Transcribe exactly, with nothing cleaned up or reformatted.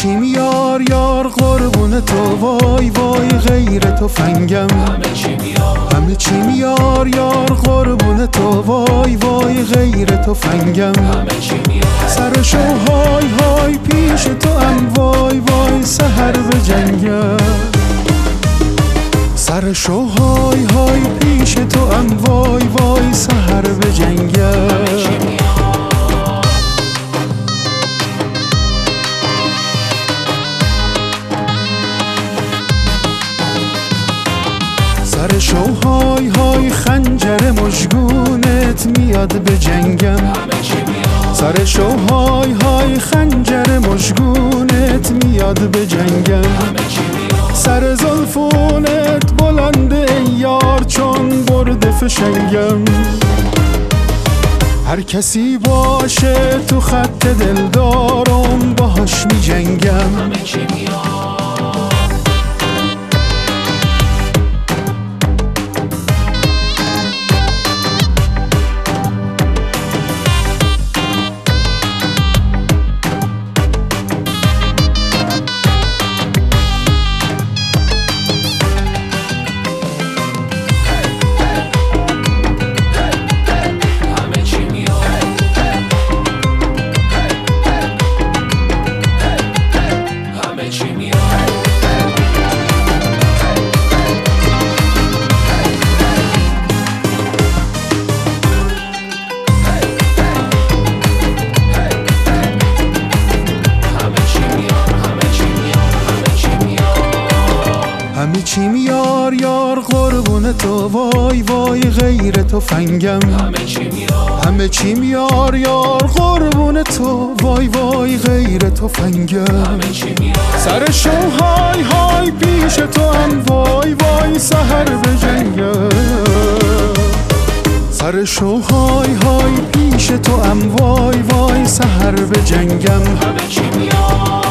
چیم یار یار قربون تو، وای وای غیر تو فنگم. همه چیم یار همه چیم یار یار قربون تو، وای وای غیر تو فنگم. همه چیم یار سرشو های های پیش تو ام، وای وای سحر به جنگم. سرشو های های پیش تو ام، وای وای سحر به جنگم. سرشو های های خنجر مژگونت میاد به جنگم. سرشو های های خنجر مژگونت میاد به جنگم. سر زلفونت بلنده ای یار چون برد فشنگم. هر کسی باشه تو خط دلدارم باهاش می جنگم. همه چیم یار یار قربون تو، وای وای غیر تو فنگم. همه چیم یار یار قربون تو، وای وای غیر تو فنگم. سرشو های های پیش تو ام، وای وای سحر به جنگم. سرشو های های پیش تو ام، وای وای سحر به جنگم.